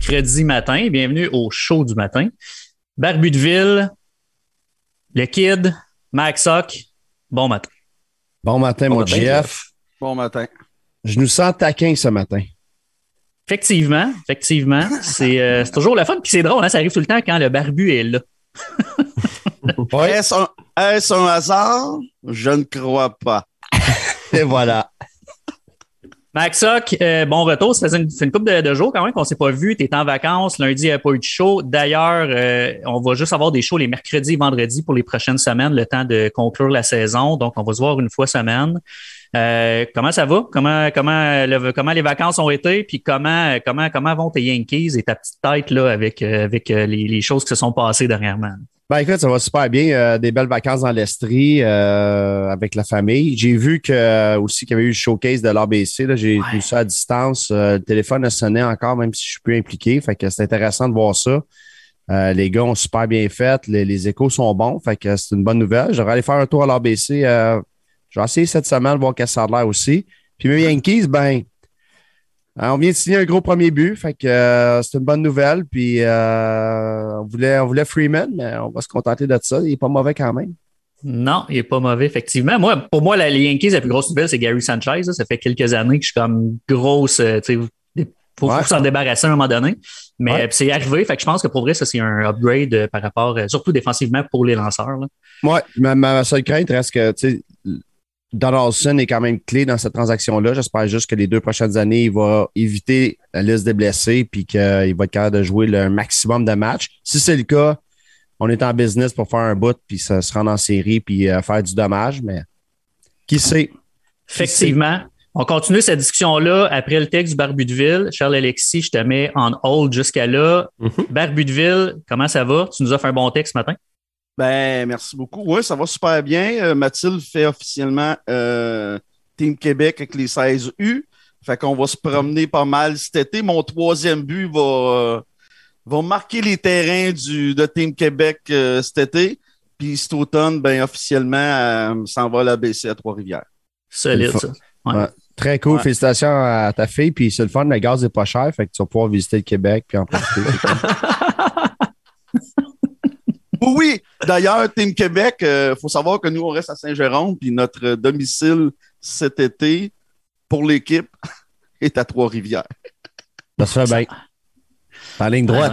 mercredi matin. Bienvenue au show du matin. Barbu de Ville, le Kid, Max Hock, bon matin. Bon matin, mon matin, GF. Bon matin. Je nous sens taquin ce matin. Effectivement. C'est toujours le fun. Puis c'est drôle, hein, ça arrive tout le temps quand le barbu est là. Ouais. Est-ce un hasard? Je ne crois pas. Et voilà. Max Hock, bon retour. Ça faisait une couple de jours quand même qu'on ne s'est pas vu. Tu es en vacances. Lundi, il n'y a pas eu de show. D'ailleurs, on va juste avoir des shows les mercredis et vendredis pour les prochaines semaines, le temps de conclure la saison. Donc, on va se voir une fois semaine. Comment ça va? Comment les vacances ont été? Puis comment vont tes Yankees et ta petite tête là avec les choses qui se sont passées dernièrement? Ben écoute, ça va super bien. Des belles vacances dans l'Estrie avec la famille. J'ai vu aussi qu'il y avait eu le showcase de l'ABC. J'ai vu ça à distance. Le téléphone a sonné encore, même si je suis plus impliqué. Fait que c'est intéressant de voir ça. Les gars ont super bien fait. Les échos sont bons. Fait que c'est une bonne nouvelle. J'aurais aller faire un tour à l'ABC. Je vais essayer cette semaine, voir qu'est-ce que ça a l'air aussi. Puis mes Yankees, on vient de signer un gros premier but, fait que c'est une bonne nouvelle. Puis on voulait Freeman, mais on va se contenter de ça. Il n'est pas mauvais quand même. Non, il n'est pas mauvais, effectivement. Pour moi, les Yankees, la plus grosse nouvelle, c'est Gary Sanchez. Là. Ça fait quelques années que je suis comme grosse. Faut s'en débarrasser à un moment donné. Mais c'est arrivé. Fait que je pense que pour vrai, ça, c'est un upgrade par rapport, surtout défensivement pour les lanceurs. Oui, ma seule crainte reste que Donaldson est quand même clé dans cette transaction-là. J'espère juste que les 2 prochaines années, il va éviter la liste des blessés puis qu'il va être capable de jouer le maximum de matchs. Si c'est le cas, on est en business pour faire un bout puis se rendre en série puis faire du dommage, mais qui sait? Effectivement. On continue cette discussion-là après le texte du Barbu de Ville. Charles-Alexis, je te mets en hold jusqu'à là. Barbu de Ville, comment ça va? Tu nous as fait un bon texte ce matin? Ben, merci beaucoup. Oui, ça va super bien. Mathilde fait officiellement Team Québec avec les 16U. Fait qu'on va se promener pas mal cet été. Mon 3e but va marquer les terrains de Team Québec cet été. Puis cet automne, ben officiellement, s'en va à l'ABC à Trois-Rivières. Solide, ça. Ouais. Très cool. Ouais. Félicitations à ta fille. Puis c'est le fun, le gaz n'est pas cher. Fait que tu vas pouvoir visiter le Québec puis en profiter. Oui, d'ailleurs, Team Québec, faut savoir que nous, on reste à Saint-Jérôme, puis notre domicile cet été pour l'équipe est à Trois-Rivières. Ça se fait bien. En ligne droite.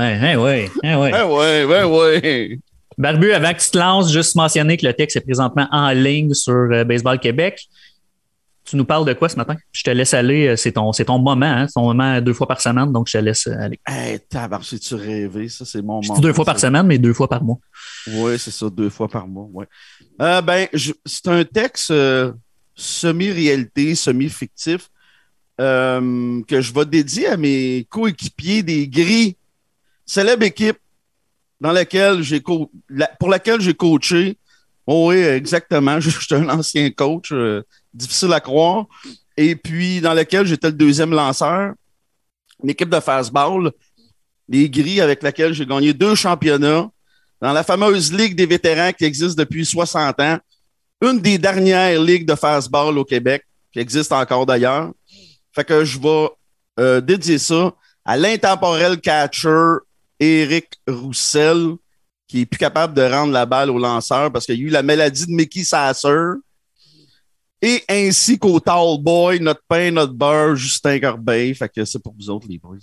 Ouais. Barbu, avant que tu te lances, juste mentionner que le texte est présentement en ligne sur Baseball Québec. Tu nous parles de quoi ce matin? Je te laisse aller. C'est ton moment, hein? C'est ton moment 2 fois par semaine, donc je te laisse aller. Hey, tabarnak, j'ai-tu rêvé? Ça, c'est mon moment. C'est 2 fois par semaine, mais 2 fois par mois. Oui, c'est ça, 2 fois par mois. Ouais. C'est un texte semi-réalité, semi-fictif que je vais dédier à mes coéquipiers des Gris, célèbre équipe pour laquelle j'ai coaché. Oh, oui, exactement. Je suis un ancien coach, difficile à croire. Et puis, dans laquelle j'étais le 2e lanceur. Une équipe de fastball, les Gris, avec laquelle j'ai gagné 2 championnats dans la fameuse Ligue des vétérans qui existe depuis 60 ans. Une des dernières ligues de fastball au Québec, qui existe encore d'ailleurs. Fait que je vais dédier ça à l'intemporel catcher Éric Roussel, qui est plus capable de rendre la balle au lanceur parce qu'il y a eu la maladie de Mickey Sasser. Et ainsi qu'au tall boy, notre pain, notre beurre, Justin Corbeil. Fait que c'est pour vous autres, les boys.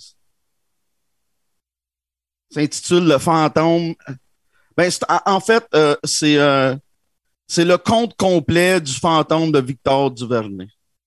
Ça s'intitule Le fantôme. En fait, c'est le conte complet du fantôme de Victor Duvernay.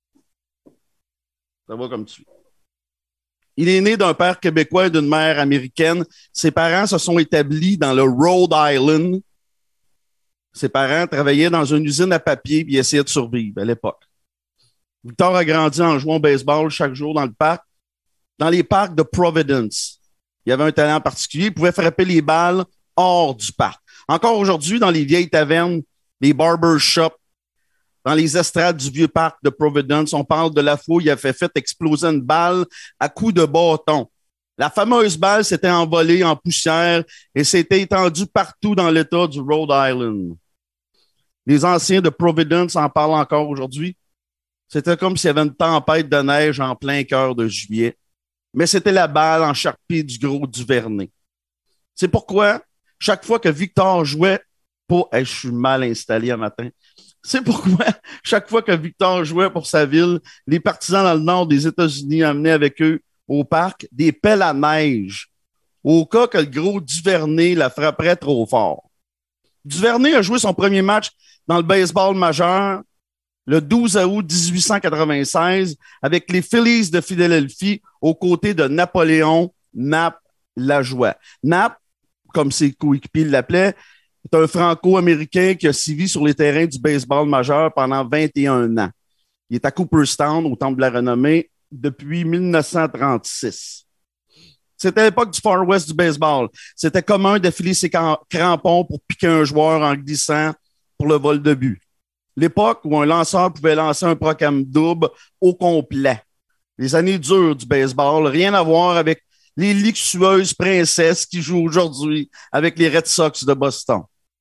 Ça va comme tu veux. Il est né d'un père québécois et d'une mère américaine. Ses parents se sont établis dans le Rhode Island. Ses parents travaillaient dans une usine à papier et essayaient de survivre à l'époque. Victor a grandi en jouant au baseball chaque jour dans les parcs de Providence. Il avait un talent particulier. Il pouvait frapper les balles hors du parc. Encore aujourd'hui, dans les vieilles tavernes, les barbershops, dans les estrades du vieux parc de Providence, on parle de la fois où il a fait exploser une balle à coups de bâton. La fameuse balle s'était envolée en poussière et s'était étendue partout dans l'État du Rhode Island. Les anciens de Providence en parlent encore aujourd'hui. C'était comme s'il y avait une tempête de neige en plein cœur de juillet. mais c'était la balle en charpie du gros Duvernay. C'est pourquoi, chaque fois que Victor jouait pour... Hey, je suis mal installé un matin. C'est pourquoi, chaque fois que Victor jouait pour sa ville, les partisans dans le nord des États-Unis amenaient avec eux au parc des pelles à neige, au cas que le gros Duvernay la frapperait trop fort. Duvernay a joué son premier match dans le baseball majeur le 12 août 1896 avec les Phillies de Philadelphie aux côtés de Napoléon Nap Lajoie. Nap, comme ses coéquipiers l'appelaient, est un Franco-Américain qui a sévi sur les terrains du baseball majeur pendant 21 ans. Il est à Cooperstown, au Temple de la Renommée, depuis 1936. C'était l'époque du Far West du baseball. C'était commun d'affiler ses crampons pour piquer un joueur en glissant pour le vol de but. L'époque où un lanceur pouvait lancer un procam double au complet. Les années dures du baseball, rien à voir avec les luxueuses princesses qui jouent aujourd'hui avec les Red Sox de Boston.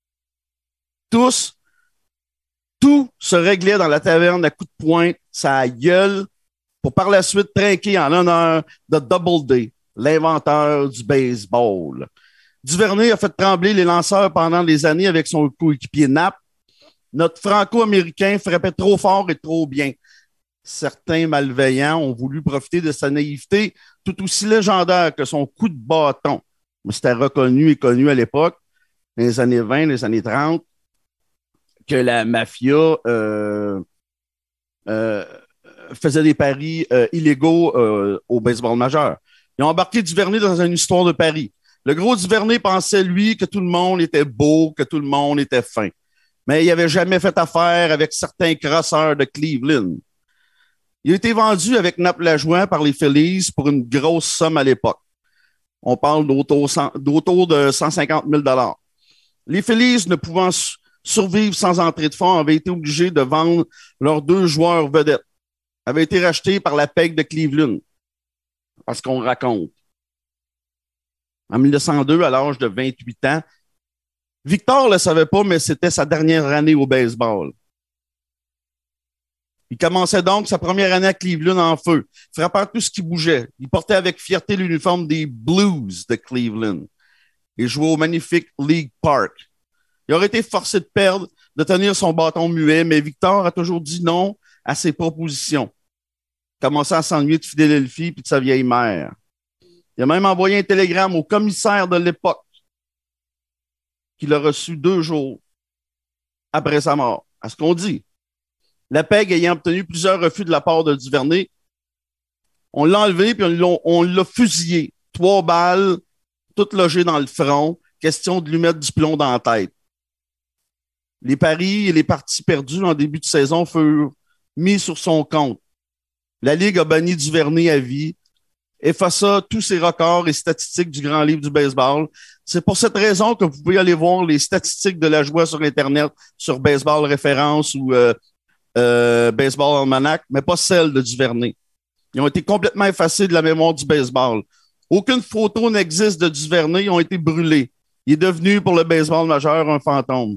Tout se réglait dans la taverne à coups de poing, sa gueule, pour par la suite trinquer en l'honneur de Doubleday, l'inventeur du baseball. Duvernay a fait trembler les lanceurs pendant des années avec son coéquipier Nap. Notre Franco-Américain frappait trop fort et trop bien. Certains malveillants ont voulu profiter de sa naïveté tout aussi légendaire que son coup de bâton. Mais c'était reconnu et connu à l'époque, dans les années 20, les années 30, que la mafia faisait des paris illégaux au baseball majeur. Ils ont embarqué Duvernay dans une histoire de paris. Le gros Duvernay pensait, lui, que tout le monde était beau, que tout le monde était fin. Mais il n'avait jamais fait affaire avec certains crosseurs de Cleveland. Il a été vendu avec Nap Lajoie par les Phillies pour une grosse somme à l'époque. On parle d'autour de 150 000 $. Les Phillies, ne pouvant survivre sans entrée de fonds, avaient été obligés de vendre leurs 2 joueurs vedettes. Avaient été rachetés par la PEG de Cleveland. Parce qu'on raconte. En 1902, à l'âge de 28 ans, Victor ne le savait pas, mais c'était sa dernière année au baseball. Il commençait donc sa première année à Cleveland en feu, frappant tout ce qui bougeait. Il portait avec fierté l'uniforme des Blues de Cleveland et jouait au magnifique League Park. Il aurait été forcé de perdre, de tenir son bâton muet, mais Victor a toujours dit non à ses propositions. Il commençait à s'ennuyer de Philadelphie et de sa vieille mère. Il a même envoyé un télégramme au commissaire de l'époque qu'il a reçu 2 jours après sa mort. À ce qu'on dit. La PEG ayant obtenu plusieurs refus de la part de Duvernay, on l'a enlevé puis on l'a fusillé. 3 balles, toutes logées dans le front. Question de lui mettre du plomb dans la tête. Les paris et les parties perdues en début de saison furent mis sur son compte. La Ligue a banni Duvernay à vie, effaça tous ses records et statistiques du grand livre du baseball. C'est pour cette raison que vous pouvez aller voir les statistiques de Lajoie sur Internet, sur Baseball Référence ou Baseball Almanac, mais pas celles de Duvernay. Ils ont été complètement effacés de la mémoire du baseball. Aucune photo n'existe de Duvernay, ils ont été brûlés. Il est devenu, pour le baseball majeur, un fantôme.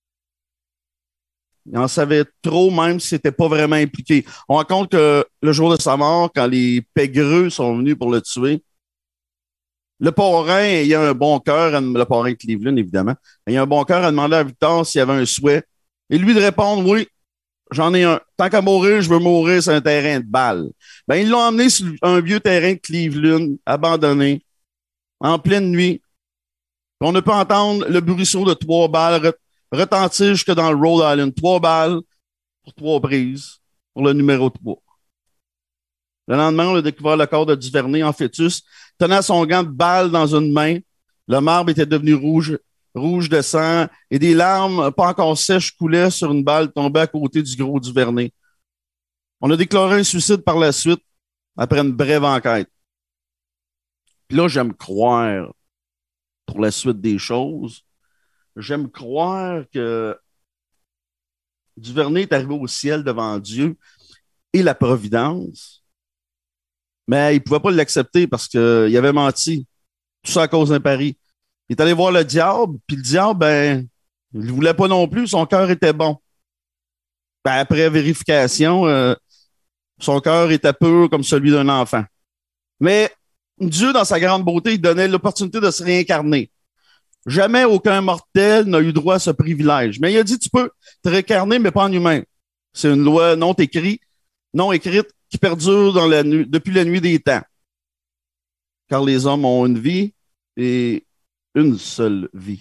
Il en savait trop, même s'il n'était pas vraiment impliqué. On raconte que le jour de sa mort, quand les pégreux sont venus pour le tuer, le parrain ayant un bon cœur, le parrain de Cleveland, évidemment, ayant un bon cœur, a demandé à Victor s'il y avait un souhait. Et lui de répondre, oui, j'en ai un. Tant qu'à mourir, je veux mourir sur un terrain de balle. Ben, ils l'ont emmené sur un vieux terrain de Cleveland, abandonné, en pleine nuit. On ne peut entendre le bruisseau de 3 balles retentir jusque dans le Rhode Island. 3 balles pour 3 prises pour le numéro 3. Le lendemain, on a découvert le corps de Duvernay en fœtus, tenant son gant de balle dans une main. Le marbre était devenu rouge de sang et des larmes pas encore sèches coulaient sur une balle tombée à côté du gros Duvernay. On a déclaré un suicide par la suite après une brève enquête. Puis là, j'aime croire, pour la suite des choses, j'aime croire que Duvernay est arrivé au ciel devant Dieu et la providence, mais il ne pouvait pas l'accepter parce qu'il avait menti. Tout ça à cause d'un pari. Il est allé voir le diable, puis le diable, ben, il ne voulait pas non plus, son cœur était bon. Ben, après vérification, son cœur était pur comme celui d'un enfant. Mais Dieu, dans sa grande beauté, il donnait l'opportunité de se réincarner. Jamais aucun mortel n'a eu droit à ce privilège. Mais il a dit, tu peux te réincarner, mais pas en humain. C'est une loi non écrite qui perdure depuis la nuit des temps. Car les hommes ont une vie et une seule vie.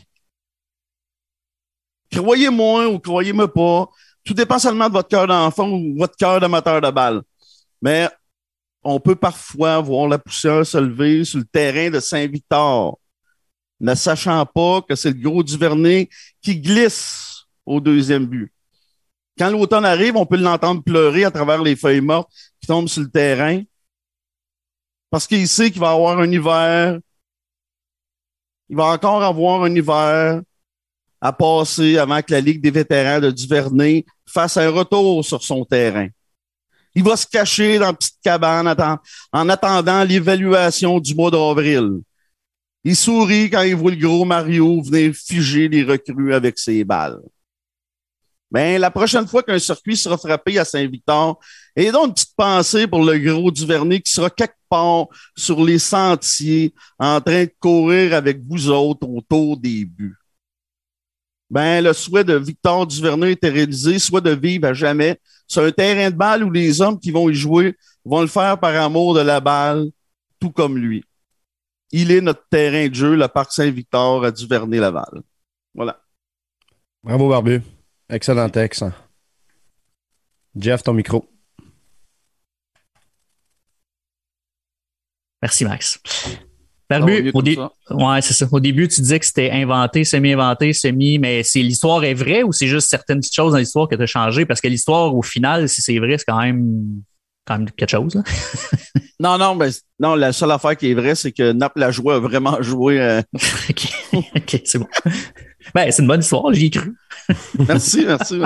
Croyez-moi ou croyez-moi pas, tout dépend seulement de votre cœur d'enfant ou votre cœur d'amateur de balle. Mais on peut parfois voir la poussière se lever sur le terrain de Saint-Victor, ne sachant pas que c'est le gros Duvernay qui glisse au deuxième but. Quand l'automne arrive, on peut l'entendre pleurer à travers les feuilles mortes qui tombent sur le terrain parce qu'il sait qu'il va avoir un hiver. Il va encore avoir un hiver à passer avant que la Ligue des vétérans de Duvernay fasse un retour sur son terrain. Il va se cacher dans une petite cabane en attendant l'évaluation du mois d'avril. Il sourit quand il voit le gros Mario venir figer les recrues avec ses balles. Ben, la prochaine fois qu'un circuit sera frappé à Saint-Victor, et donc une petite pensée pour le gros Duvernay qui sera quelque part sur les sentiers en train de courir avec vous autres autour des buts. Ben, le souhait de Victor Duvernay était réalisé, soit de vivre à jamais sur un terrain de balle où les hommes qui vont y jouer vont le faire par amour de la balle, tout comme lui. Il est notre terrain de jeu, le Parc Saint-Victor à Duvernay-Laval. Voilà. Bravo, Barbu. Excellent texte. Jeff, ton micro. Merci, Max. Barbu, ouais, c'est ça. Au début, tu disais que c'était inventé, semi-inventé, mais l'histoire est vraie ou c'est juste certaines petites choses dans l'histoire que tu as changées? Parce que l'histoire, au final, si c'est vrai, c'est quand même quelque chose. Là. Non, la seule affaire qui est vraie, c'est que Nap Lajoie a vraiment joué. OK, c'est bon. Ben, c'est une bonne histoire, j'y ai cru. Merci.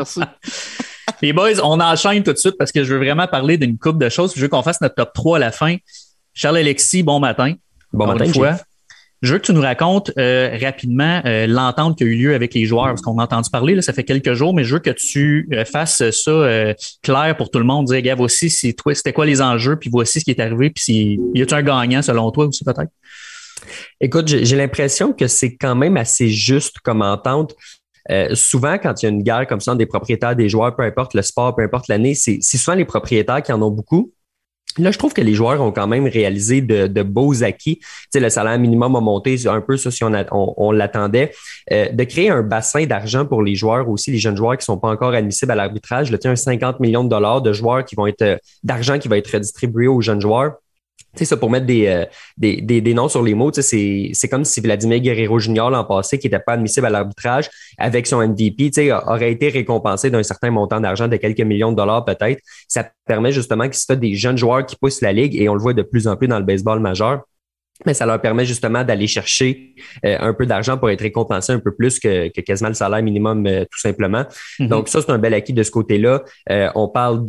Les boys, on enchaîne tout de suite parce que je veux vraiment parler d'une couple de choses. Je veux qu'on fasse notre top 3 à la fin. Charles-Alexis, bon matin. Bon matin, une fois. Je veux que tu nous racontes rapidement l'entente qui a eu lieu avec les joueurs, parce qu'on a entendu parler, là, ça fait quelques jours, mais je veux que tu fasses ça clair pour tout le monde. Dire, gars, voici c'était quoi les enjeux, puis voici ce qui est arrivé, puis y a-t-il un gagnant selon toi aussi peut-être? Écoute, j'ai l'impression que c'est quand même assez juste comme entente. Souvent, quand il y a une guerre comme ça entre des propriétaires, des joueurs, peu importe le sport, peu importe l'année, c'est souvent les propriétaires qui en ont beaucoup. Là, je trouve que les joueurs ont quand même réalisé de beaux acquis. Tu sais, le salaire minimum a monté un peu, ça, si on l'attendait. De créer un bassin d'argent pour les joueurs aussi, les jeunes joueurs qui sont pas encore admissibles à l'arbitrage. Là, tu sais, un 50 millions de dollars de joueurs d'argent qui va être redistribué aux jeunes joueurs. Tu sais, ça, pour mettre des noms sur les mots, tu sais, c'est comme si Vladimir Guerrero Jr. l'an passé, qui n'était pas admissible à l'arbitrage, avec son MVP, tu sais, aurait été récompensé d'un certain montant d'argent de quelques millions de dollars peut-être. Ça permet justement que c'est des jeunes joueurs qui poussent la ligue, et on le voit de plus en plus dans le baseball majeur. Mais ça leur permet justement d'aller chercher un peu d'argent pour être récompensé un peu plus que quasiment le salaire minimum, tout simplement. Mm-hmm. Donc ça, c'est un bel acquis de ce côté-là. On parle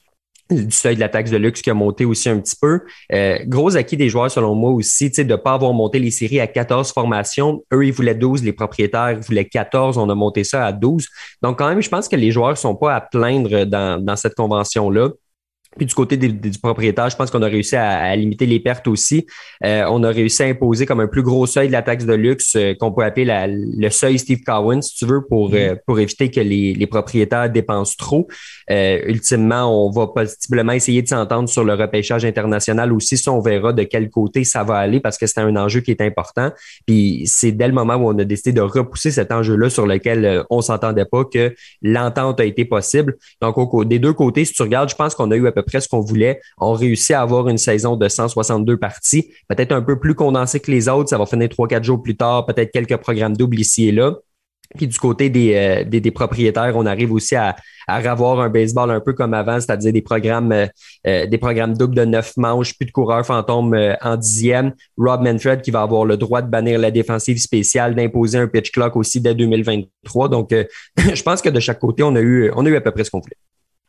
du seuil de la taxe de luxe qui a monté aussi un petit peu. Gros acquis des joueurs, selon moi aussi, de ne pas avoir monté les séries à 14 formations. Eux, ils voulaient 12, les propriétaires voulaient 14. On a monté ça à 12. Donc, quand même, je pense que les joueurs ne sont pas à plaindre dans cette convention-là. Puis du côté du propriétaire, je pense qu'on a réussi à limiter les pertes aussi. On a réussi à imposer comme un plus gros seuil de la taxe de luxe qu'on peut appeler le seuil Steve Cowan, si tu veux, pour éviter que les propriétaires dépensent trop. Ultimement, on va possiblement essayer de s'entendre sur le repêchage international aussi. Ça, on verra de quel côté ça va aller parce que c'est un enjeu qui est important. Puis c'est dès le moment où on a décidé de repousser cet enjeu-là sur lequel on s'entendait pas que l'entente a été possible. Donc, des deux côtés, si tu regardes, je pense qu'on a eu à peu près ce qu'on voulait. On réussit à avoir une saison de 162 parties, peut-être un peu plus condensée que les autres. Ça va finir 3-4 jours plus tard, peut-être quelques programmes doubles ici et là. Puis du côté des propriétaires, on arrive aussi à revoir un baseball un peu comme avant, c'est-à-dire des programmes doubles de 9 manches, plus de coureurs fantômes en 10e. Rob Manfred qui va avoir le droit de bannir la défensive spéciale, d'imposer un pitch clock aussi dès 2023. Donc, je pense que de chaque côté, on a eu à peu près ce qu'on voulait.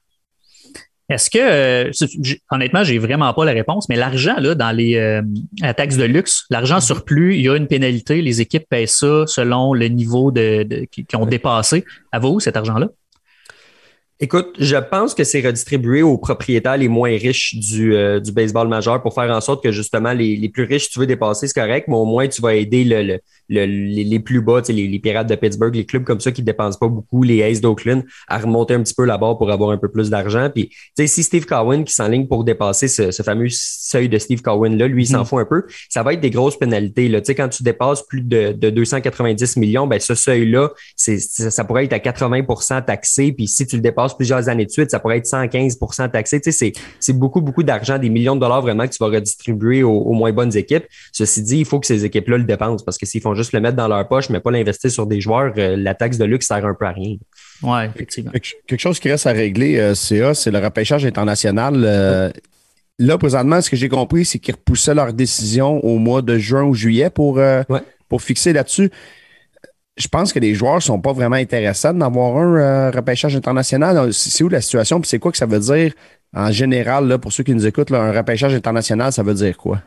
Est-ce que, honnêtement, j'ai vraiment pas la réponse, mais l'argent là dans la taxe de luxe, l'argent surplus, il y a une pénalité, les équipes paient ça selon le niveau qu'ils ont dépassé. Elle va où cet argent-là? Écoute, je pense que c'est redistribué aux propriétaires les moins riches du baseball majeur pour faire en sorte que justement les plus riches, si tu veux dépasser, c'est correct, mais au moins tu vas aider les plus bas, les Pirates de Pittsburgh, les clubs comme ça qui ne dépensent pas beaucoup, les Aces d'Oakland, à remonter un petit peu la barre pour avoir un peu plus d'argent. Puis, tu sais, si Steve Cowan qui s'enligne pour dépasser ce fameux seuil de Steve Cowan-là, lui, il s'en fout un peu, ça va être des grosses pénalités. Là. Tu sais, quand tu dépasses plus de 290 millions, ben ce seuil-là, ça pourrait être à 80% taxé. Puis si tu le dépasses plusieurs années de suite, ça pourrait être 115% taxé. Tu sais, c'est beaucoup, beaucoup d'argent, des millions de dollars vraiment que tu vas redistribuer aux moins bonnes équipes. Ceci dit, il faut que ces équipes-là le dépensent parce que s'ils font juste le mettre dans leur poche, mais pas l'investir sur des joueurs, la taxe de luxe sert un peu à rien. Oui, effectivement. Quelque chose qui reste à régler, CA, c'est le repêchage international. Là, présentement, ce que j'ai compris, c'est qu'ils repoussaient leur décision au mois de juin ou juillet pour fixer là-dessus. Je pense que les joueurs ne sont pas vraiment intéressants d'avoir un repêchage international. C'est où la situation? Puis c'est quoi que ça veut dire en général, là, pour ceux qui nous écoutent, là, un repêchage international, ça veut dire quoi?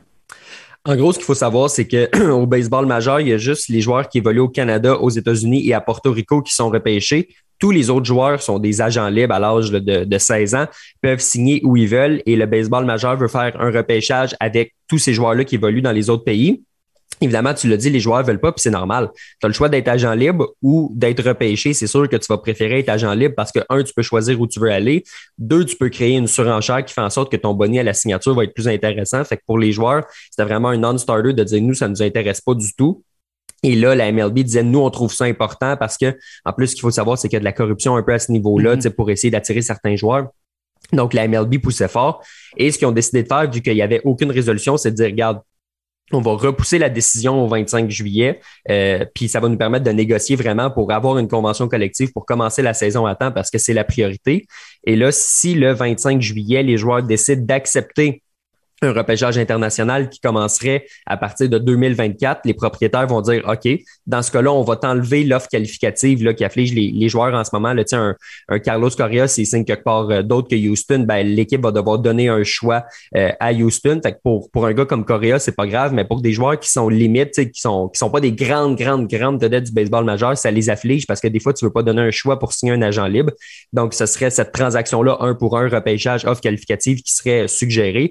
En gros, ce qu'il faut savoir, c'est qu'au baseball majeur, il y a juste les joueurs qui évoluent au Canada, aux États-Unis et à Porto Rico qui sont repêchés. Tous les autres joueurs sont des agents libres à l'âge de 16 ans, peuvent signer où ils veulent et le baseball majeur veut faire un repêchage avec tous ces joueurs-là qui évoluent dans les autres pays. Évidemment, tu l'as dit, les joueurs ne veulent pas, puis c'est normal. Tu as le choix d'être agent libre ou d'être repêché. C'est sûr que tu vas préférer être agent libre parce que, un, tu peux choisir où tu veux aller. Deux, tu peux créer une surenchère qui fait en sorte que ton bonus à la signature va être plus intéressant. Fait que pour les joueurs, c'était vraiment un non-starter de dire, nous, ça ne nous intéresse pas du tout. Et là, la MLB disait, nous, on trouve ça important parce que, en plus, ce qu'il faut savoir, c'est qu'il y a de la corruption un peu à ce niveau-là, pour essayer d'attirer certains joueurs. Donc, la MLB poussait fort. Et ce qu'ils ont décidé de faire, vu qu'il n'y avait aucune résolution, c'est de dire, regarde, on va repousser la décision au 25 juillet, puis ça va nous permettre de négocier vraiment pour avoir une convention collective pour commencer la saison à temps parce que c'est la priorité. Et là, si le 25 juillet, les joueurs décident d'accepter un repêchage international qui commencerait à partir de 2024, les propriétaires vont dire, OK, dans ce cas-là, on va t'enlever l'offre qualificative là, qui afflige les joueurs en ce moment. Là, un Carlos Correa, s'il signe quelque part d'autre que Houston, ben, l'équipe va devoir donner un choix à Houston. Fait que pour un gars comme Correa, c'est pas grave, mais pour des joueurs qui sont limites, qui sont pas des grandes vedettes du baseball majeur, ça les afflige parce que des fois, tu veux pas donner un choix pour signer un agent libre. Donc, ce serait cette transaction-là, 1 pour 1, repêchage, offre qualificative qui serait suggérée.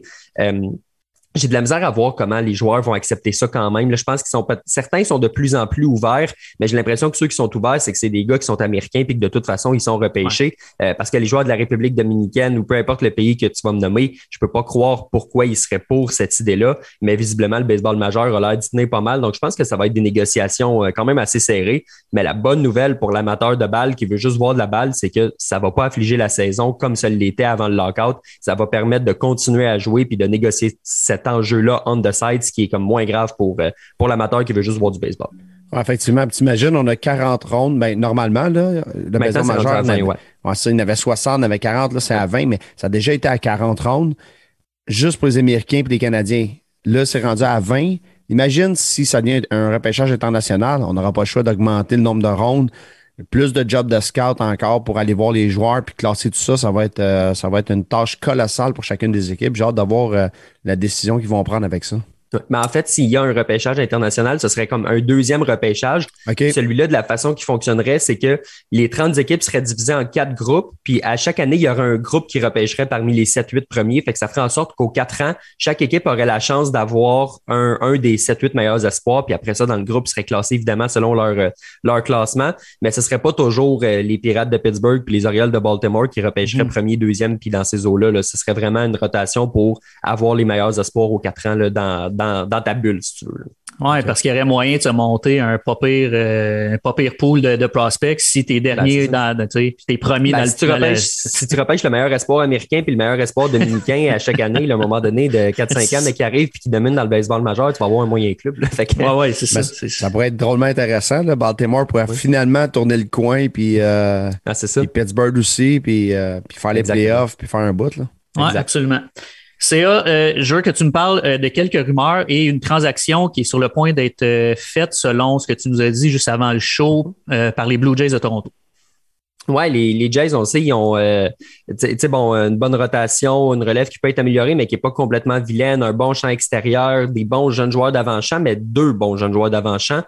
J'ai de la misère à voir comment les joueurs vont accepter ça quand même. Là, je pense qu'ils sont certains sont de plus en plus ouverts, mais j'ai l'impression que ceux qui sont ouverts, c'est que c'est des gars qui sont américains puis que de toute façon, ils sont repêchés. Parce que les joueurs de la République dominicaine ou peu importe le pays que tu vas me nommer, je peux pas croire pourquoi ils seraient pour cette idée-là, mais visiblement, le baseball majeur a l'air d'y tenir pas mal. Donc, je pense que ça va être des négociations quand même assez serrées. Mais la bonne nouvelle pour l'amateur de balle qui veut juste voir de la balle, c'est que ça va pas affliger la saison comme ça l'était avant le lockout. Ça va permettre de continuer à jouer puis de négocier cet enjeu-là on the side, ce qui est comme moins grave pour l'amateur qui veut juste voir du baseball. Ouais, effectivement, t'imagines, on a 40 rondes, ben, normalement, là, le baseball majeur, il y en avait 60, il y en avait 40, là, c'est à 20, mais ça a déjà été à 40 rondes, juste pour les Américains et les Canadiens. Là, c'est rendu à 20. Imagine si ça devient un repêchage international, on n'aura pas le choix d'augmenter le nombre de rondes, plus de jobs de scout encore pour aller voir les joueurs puis classer tout ça, ça va être une tâche colossale pour chacune des équipes. J'ai hâte de voir la décision qu'ils vont prendre avec ça. Mais en fait, s'il y a un repêchage international, ce serait comme un deuxième repêchage. Okay. Celui-là, de la façon qui fonctionnerait, c'est que les 30 équipes seraient divisées en 4 groupes, puis à chaque année, il y aurait un groupe qui repêcherait parmi les 7-8 premiers. Fait que ça ferait en sorte qu'aux 4 ans, chaque équipe aurait la chance d'avoir un des 7-8 meilleurs espoirs, puis après ça, dans le groupe, serait classé évidemment selon leur classement. Mais ce serait pas toujours les Pirates de Pittsburgh puis les Orioles de Baltimore qui repêcheraient premier, deuxième, puis dans ces eaux-là. Là, ce serait vraiment une rotation pour avoir les meilleurs espoirs aux 4 ans là, dans ta bulle, si tu veux. Oui, parce qu'il y aurait moyen de se monter un pas pire pool de prospects si t'es dernier t'es premier dans le si tu repêches le meilleur espoir américain puis le meilleur espoir dominicain à chaque année, là, à un moment donné, de 4-5 ans qui arrive puis qui domine dans le baseball majeur, tu vas avoir un moyen club. Là. Fait que, ouais, c'est ça. Ça pourrait être drôlement intéressant. Là. Baltimore pourrait finalement tourner le coin puis Pittsburgh aussi puis faire les playoffs puis faire un bout. Oui, absolument. CA, je veux que tu me parles de quelques rumeurs et une transaction qui est sur le point d'être faite selon ce que tu nous as dit juste avant le show par les Blue Jays de Toronto. Ouais, les Jays, on le sait, ils ont une bonne rotation, une relève qui peut être améliorée, mais qui n'est pas complètement vilaine, un bon champ extérieur, des bons jeunes joueurs d'avant-champ, mais 2 bons jeunes joueurs d'avant-champ.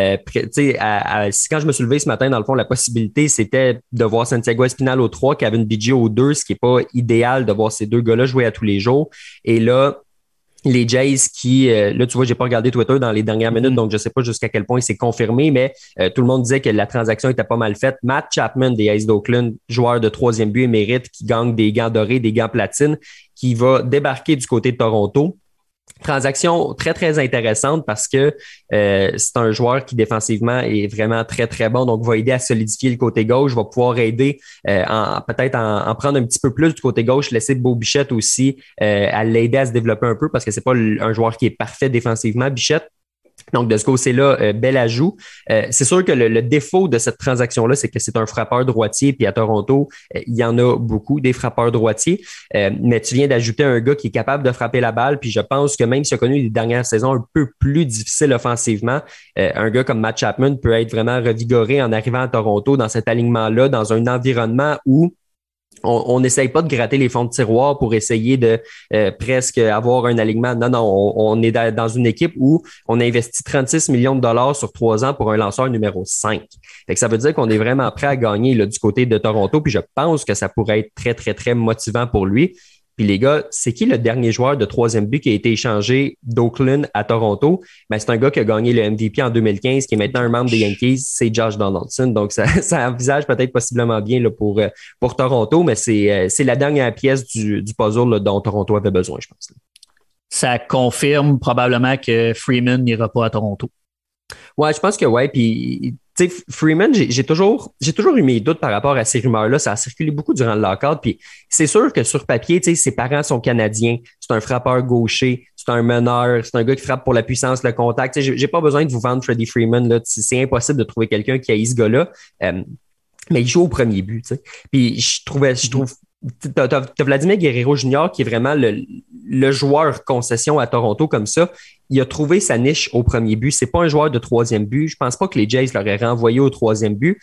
Quand je me suis levé ce matin, dans le fond, la possibilité, c'était de voir Santiago Espinal au 3, Kevin Biggio au 2, ce qui n'est pas idéal de voir ces 2 gars-là jouer à tous les jours. Et là, les Jays qui, là, tu vois, j'ai pas regardé Twitter dans les dernières minutes, donc je sais pas jusqu'à quel point c'est confirmé, mais tout le monde disait que la transaction était pas mal faite. Matt Chapman des Aces d'Oakland, joueur de 3e but émérite, qui gagne des gants dorés, des gants platine, qui va débarquer du côté de Toronto. Transaction très, très intéressante parce que c'est un joueur qui défensivement est vraiment très, très bon, donc va aider à solidifier le côté gauche, va pouvoir aider peut-être en prendre un petit peu plus du côté gauche, laisser Beau Bichette aussi à l'aider à se développer un peu parce que c'est pas un joueur qui est parfait défensivement, Bichette. Donc, de ce côté-là, bel ajout. C'est sûr que le défaut de cette transaction-là, c'est que c'est un frappeur droitier, puis à Toronto, il y en a beaucoup, des frappeurs droitiers. Mais tu viens d'ajouter un gars qui est capable de frapper la balle, puis je pense que même s'il a connu les dernières saisons un peu plus difficiles offensivement, un gars comme Matt Chapman peut être vraiment revigoré en arrivant à Toronto dans cet alignement-là, dans un environnement où on n'essaye pas de gratter les fonds de tiroir pour essayer de presque avoir un alignement. Non, on est dans une équipe où on a investi 36 millions de dollars sur 3 ans pour un lanceur numéro 5. Fait que ça veut dire qu'on est vraiment prêt à gagner là, du côté de Toronto, puis je pense que ça pourrait être très, très, très motivant pour lui. Puis les gars, c'est qui le dernier joueur de 3e but qui a été échangé d'Oakland à Toronto? Ben, c'est un gars qui a gagné le MVP en 2015, qui est maintenant un membre des Yankees, c'est Josh Donaldson. Donc, ça envisage peut-être possiblement bien là, pour Toronto, mais c'est la dernière pièce du puzzle là, dont Toronto avait besoin, je pense. Ça confirme probablement que Freeman n'ira pas à Toronto. Ouais, je pense que ouais. Puis, tu sais, Freeman, j'ai toujours eu mes doutes par rapport à ces rumeurs-là. Ça a circulé beaucoup durant le lockout. Puis, c'est sûr que sur papier, tu sais, ses parents sont canadiens. C'est un frappeur gaucher. C'est un meneur. C'est un gars qui frappe pour la puissance, le contact. Tu sais, j'ai pas besoin de vous vendre Freddie Freeman. Là. C'est impossible de trouver quelqu'un qui haït ce gars-là. Mais il joue au premier but, tu sais. Puis, je trouve t'as Vladimir Guerrero Jr. qui est vraiment le joueur concession à Toronto comme ça. Il a trouvé sa niche au premier but. C'est pas un joueur de 3e but. Je pense pas que les Jays l'auraient renvoyé au 3e but.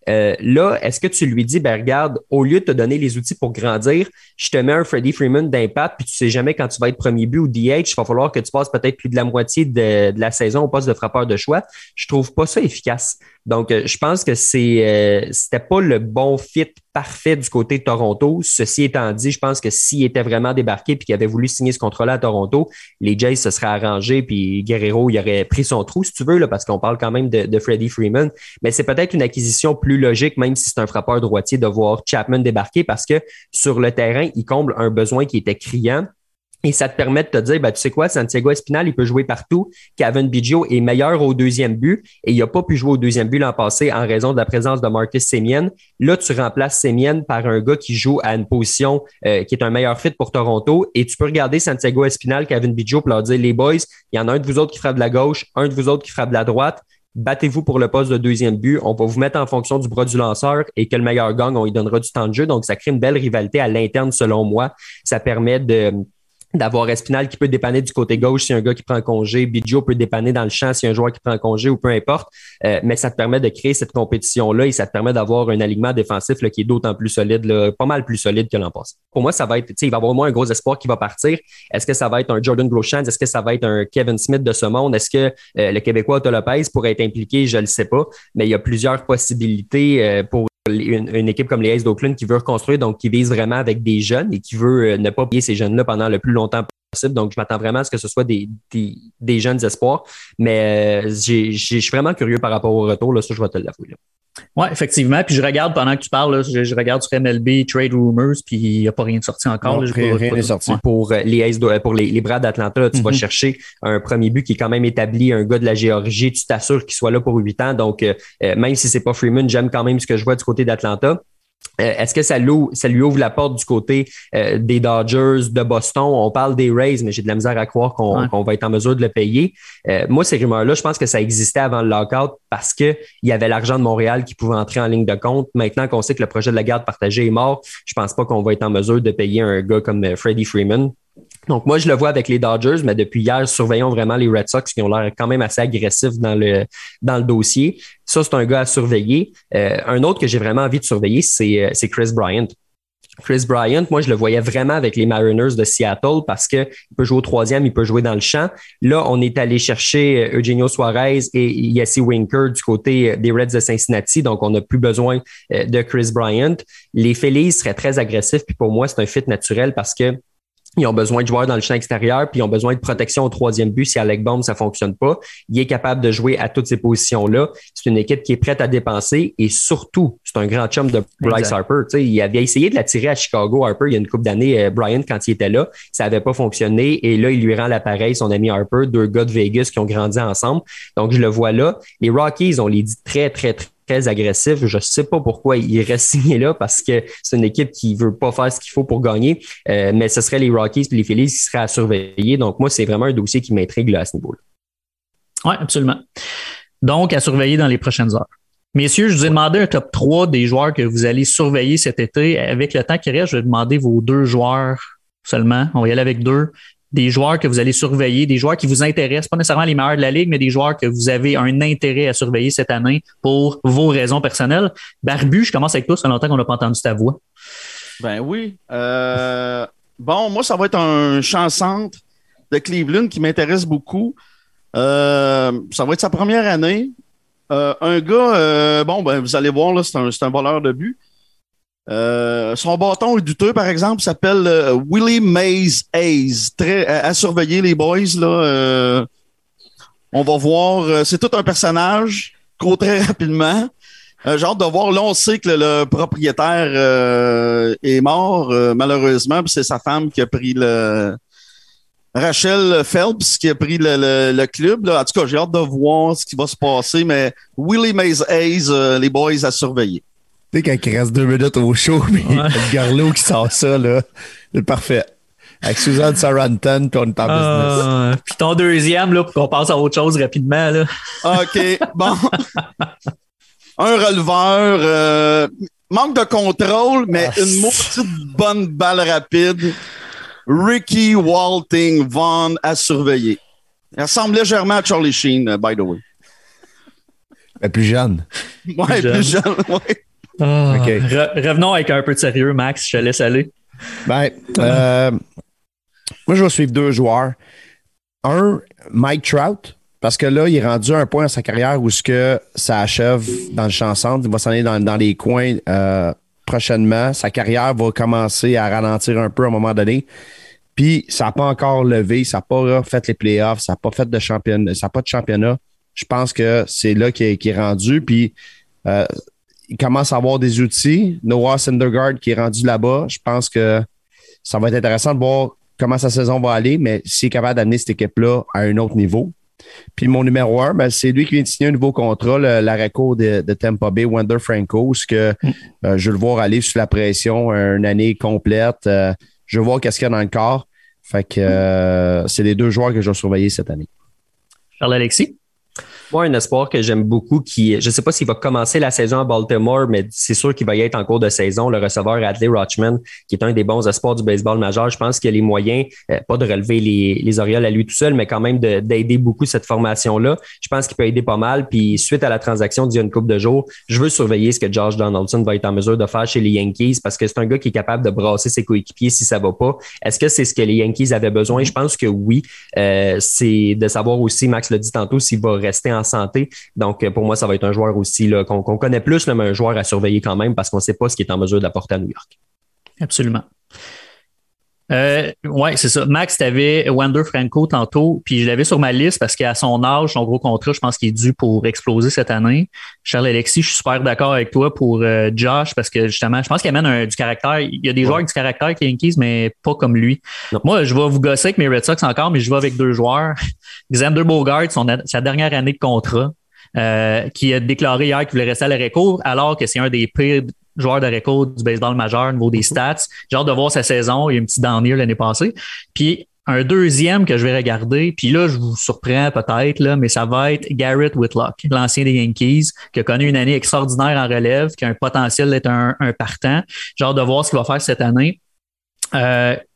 Là, est-ce que tu lui dis, ben regarde, au lieu de te donner les outils pour grandir, je te mets un Freddie Freeman d'impact, puis tu sais jamais quand tu vas être premier but ou DH, il va falloir que tu passes peut-être plus de la moitié de la saison au poste de frappeur de choix. Je trouve pas ça efficace. Donc, je pense que c'était pas le bon fit parfait du côté de Toronto. Ceci étant dit, je pense que s'il était vraiment débarqué puis qu'il avait voulu signer ce contrat-là à Toronto, les Jays se seraient arrangés puis Guerrero, il aurait pris son trou, si tu veux, là, parce qu'on parle quand même de Freddie Freeman. Mais c'est peut-être une acquisition plus logique, même si c'est un frappeur droitier, de voir Chapman débarquer parce que sur le terrain, il comble un besoin qui était criant. Et ça te permet de te dire, ben, tu sais quoi, Santiago Espinal, il peut jouer partout. Kevin Biggio est meilleur au 2e but et il n'a pas pu jouer au 2e but l'an passé en raison de la présence de Marcus Semien. Là, tu remplaces Semien par un gars qui joue à une position qui est un meilleur fit pour Toronto et tu peux regarder Santiago Espinal, Kevin Biggio pour leur dire, les boys, il y en a un de vous autres qui frappe de la gauche, un de vous autres qui frappe de la droite. Battez-vous pour le poste de 2e but. On va vous mettre en fonction du bras du lanceur et que le meilleur gagne, on lui donnera du temps de jeu. Donc, ça crée une belle rivalité à l'interne, selon moi. Ça permet d'avoir Espinal qui peut dépanner du côté gauche si un gars qui prend congé, Biggio peut dépanner dans le champ si un joueur qui prend congé ou peu importe, mais ça te permet de créer cette compétition-là et ça te permet d'avoir un alignement défensif là, qui est d'autant plus solide, là, pas mal plus solide que l'an passé. Pour moi, ça va être, il va y avoir au moins un gros espoir qui va partir. Est-ce que ça va être un Jordan Groshans? Est-ce que ça va être un Kevin Smith de ce monde? Est-ce que le Québécois Otto Lopez pourrait être impliqué? Je ne le sais pas, mais il y a plusieurs possibilités pour une équipe comme les Aces d'Oakland qui veut reconstruire, donc qui vise vraiment avec des jeunes et qui veut ne pas payer ces jeunes-là pendant le plus longtemps possible. Donc, je m'attends vraiment à ce que ce soit des jeunes espoirs. Mais je suis vraiment curieux par rapport au retour. Là, ça, je vais te l'avouer. Oui, effectivement. Puis je regarde pendant que tu parles, là, je regarde sur MLB Trade Rumors, puis il n'y a pas rien de sorti encore. Non, rien n'est sorti. Ouais. Pour les Braves d'Atlanta, là, tu vas chercher un premier but qui est quand même établi, un gars de la Géorgie. Tu t'assures qu'il soit là pour 8 ans. Donc, même si c'est pas Freeman, j'aime quand même ce que je vois du côté d'Atlanta. Est-ce que ça lui ouvre la porte du côté des Dodgers, de Boston? On parle des Rays, mais j'ai de la misère à croire qu'on va être en mesure de le payer. Moi, ces rumeurs-là, je pense que ça existait avant le lockout parce qu'il y avait l'argent de Montréal qui pouvait entrer en ligne de compte. Maintenant qu'on sait que le projet de la garde partagée est mort, je pense pas qu'on va être en mesure de payer un gars comme Freddie Freeman. Donc, moi, je le vois avec les Dodgers, mais depuis hier, surveillons vraiment les Red Sox qui ont l'air quand même assez agressifs dans le dossier. Ça, c'est un gars à surveiller. Un autre que j'ai vraiment envie de surveiller, c'est Chris Bryant. Chris Bryant, moi, je le voyais vraiment avec les Mariners de Seattle parce qu'il peut jouer au troisième, il peut jouer dans le champ. Là, on est allé chercher Eugenio Suarez et Jesse Winker du côté des Reds de Cincinnati, donc on n'a plus besoin de Chris Bryant. Les Phillies seraient très agressifs, puis pour moi, c'est un fit naturel parce que ils ont besoin de joueurs dans le champ extérieur, puis ils ont besoin de protection au troisième but si Alec Bohm, ça fonctionne pas. Il est capable de jouer à toutes ces positions-là. C'est une équipe qui est prête à dépenser et surtout, c'est un grand chum de Bryce Harper. Tu sais, il avait essayé de l'attirer à Chicago, Harper, il y a une couple d'années, Bryant, quand il était là. Ça n'avait pas fonctionné et là, il lui rend l'appareil, son ami Harper, deux gars de Vegas qui ont grandi ensemble. Donc, je le vois là. Les Rockies, on les dit très agressif. Je ne sais pas pourquoi il reste signé là parce que c'est une équipe qui ne veut pas faire ce qu'il faut pour gagner, mais ce serait les Rockies et les Phillies qui seraient à surveiller. Donc, moi, c'est vraiment un dossier qui m'intrigue là, à ce niveau-là. Oui, absolument. Donc, à surveiller dans les prochaines heures. Messieurs, je vous ai demandé un top 3 des joueurs que vous allez surveiller cet été. Avec le temps qui reste, je vais demander vos 2 joueurs seulement. On va y aller avec 2. Des joueurs que vous allez surveiller, des joueurs qui vous intéressent, pas nécessairement les meilleurs de la Ligue, mais des joueurs que vous avez un intérêt à surveiller cette année pour vos raisons personnelles. Barbu, je commence avec toi, ça fait longtemps qu'on n'a pas entendu ta voix. Ben oui. Bon, moi, ça va être un champ-centre de Cleveland qui m'intéresse beaucoup. Ça va être sa première année. Un gars, ben, vous allez voir, là, c'est un voleur de but. Son bâton est douteux, par exemple, s'appelle Willie Mays Hayes. Très à surveiller, les boys. Là, on va voir. C'est tout un personnage. Court très rapidement. J'ai hâte de voir. Là, on sait que le propriétaire est mort, malheureusement. Puis c'est sa femme qui a pris Rachel Phelps qui a pris le club. Là. En tout cas, j'ai hâte de voir ce qui va se passer. Mais Willie Mays Hayes, les boys à surveiller. Tu sais, quand il reste 2 minutes au show, mais le Garlot qui sort ça, là, c'est parfait. Avec Suzanne Sarandon, puis on est en business. Puis ton deuxième, là, pour qu'on passe à autre chose rapidement. Là. OK, bon. Un releveur, manque de contrôle, mais une maudite bonne balle rapide. Ricky Walting Vaughn à surveiller. Il ressemble légèrement à Charlie Sheen, by the way. Mais plus jeune. Ouais, plus jeune, ouais. Okay. Revenons avec un peu de sérieux, Max. Je te laisse aller. Ben, moi, je vais suivre 2 joueurs. Un, Mike Trout, parce que là, il est rendu à un point dans sa carrière où ça achève dans le champ centre. Il va s'en aller dans les coins prochainement. Sa carrière va commencer à ralentir un peu à un moment donné. Puis, ça n'a pas encore levé. Ça n'a pas fait les playoffs. Ça n'a pas fait de championnat. Ça n'a pas de championnat. Je pense que c'est là qu'il est rendu. Puis, il commence à avoir des outils. Noah Syndergaard qui est rendu là-bas. Je pense que ça va être intéressant de voir comment sa saison va aller, mais s'il est capable d'amener cette équipe-là à un autre niveau. Puis mon numéro 1, ben, c'est lui qui vient de signer un nouveau contrat, l'arrêt-court de Tampa Bay, Wander Franco, ce que je veux le voir aller sous la pression une année complète. Je veux voir qu'est-ce qu'il y a dans le corps. Fait que c'est les 2 joueurs que je vais surveiller cette année. Charles-Alexis? Moi, un espoir que j'aime beaucoup, je ne sais pas s'il va commencer la saison à Baltimore, mais c'est sûr qu'il va y être en cours de saison, le receveur Adley Rutschman, qui est un des bons espoirs du baseball majeur. Je pense qu'il a les moyens, pas de relever les Orioles à lui tout seul, mais quand même d'aider beaucoup cette formation-là. Je pense qu'il peut aider pas mal. Puis suite à la transaction d'il y a une couple de jours, je veux surveiller ce que Josh Donaldson va être en mesure de faire chez les Yankees parce que c'est un gars qui est capable de brasser ses coéquipiers si ça va pas. Est-ce que c'est ce que les Yankees avaient besoin? Je pense que oui. C'est de savoir aussi, Max l'a dit tantôt, s'il va rester en santé. Donc, pour moi, ça va être un joueur aussi là, qu'on connaît plus, là, mais un joueur à surveiller quand même parce qu'on ne sait pas ce qu'il est en mesure d'apporter à New York. Absolument. Oui, c'est ça. Max, tu avais Wander Franco tantôt, puis je l'avais sur ma liste parce qu'à son âge, son gros contrat, je pense qu'il est dû pour exploser cette année. Charles-Alexis, je suis super d'accord avec toi pour Josh parce que justement, je pense qu'il amène du caractère. Il y a des joueurs avec du caractère avec les Yankees, mais pas comme lui. Non. Moi, je vais vous gosser avec mes Red Sox encore, mais je vais avec 2 joueurs. Xander Bogaerts, sa dernière année de contrat, qui a déclaré hier qu'il voulait rester à l'arrêt-court, alors que c'est un des pires joueur de record du baseball majeur au niveau des stats. J'ai hâte de voir sa saison. Il y a une petite downhill l'année passée. Puis un deuxième que je vais regarder, puis là, je vous surprends peut-être, là, mais ça va être Garrett Whitlock, l'ancien des Yankees, qui a connu une année extraordinaire en relève, qui a un potentiel d'être un partant. J'ai hâte de voir ce qu'il va faire cette année.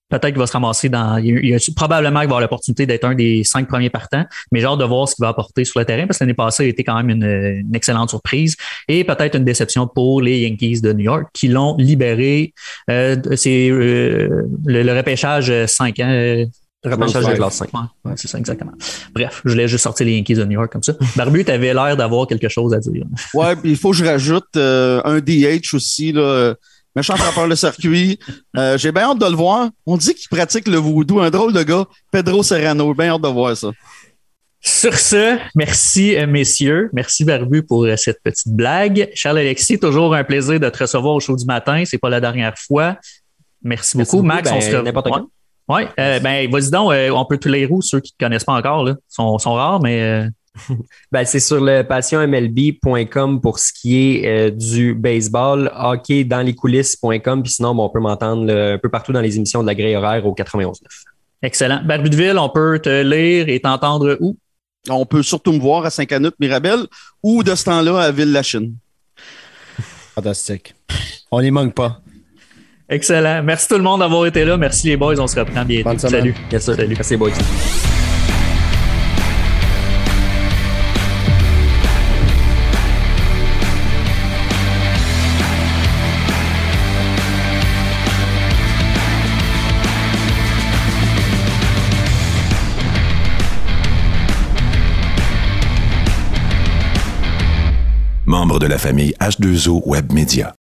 Peut-être qu'il va se ramasser il y a probablement qu'il va avoir l'opportunité d'être un des 5 premiers partants, mais j'ai hâte de voir ce qu'il va apporter sur le terrain parce que l'année passée a été quand même une excellente surprise et peut-être une déception pour les Yankees de New York qui l'ont libéré. C'est le repêchage 5 ans. Repêchage de classe 5. Ouais, c'est ça, exactement. Bref, je voulais juste sortir les Yankees de New York comme ça. Barbu, tu avais l'air d'avoir quelque chose à dire. Ouais, puis il faut que je rajoute un DH aussi, là. Méchant frappeur de circuit. J'ai bien hâte de le voir. On dit qu'il pratique le voodoo. Un drôle de gars, Pedro Serrano. Bien hâte de voir ça. Sur ce, merci messieurs. Merci Barbu pour cette petite blague. Charles-Alexis, toujours un plaisir de te recevoir au show du matin. C'est pas la dernière fois. Merci beaucoup. Max, on se revoit. N'importe quand. Oui, vas-y donc, on peut tous les roues, ceux qui ne te connaissent pas encore, là, sont rares, mais... C'est sur le passionmlb.com pour ce qui est du baseball, hockey dans les coulisses.com, puis sinon, on peut m'entendre un peu partout dans les émissions de la grille horaire au 91.9. Excellent. Barbu de Ville, on peut te lire et t'entendre où? On peut surtout me voir à Saint-Canute-Mirabel ou de ce temps-là à Ville-la-Chine. Fantastique. On n'y manque pas. Excellent. Merci tout le monde d'avoir été là. Merci les boys. On se reprend bientôt. Salut. Yes, salut. Merci boys. Membre de la famille H2O Web Media.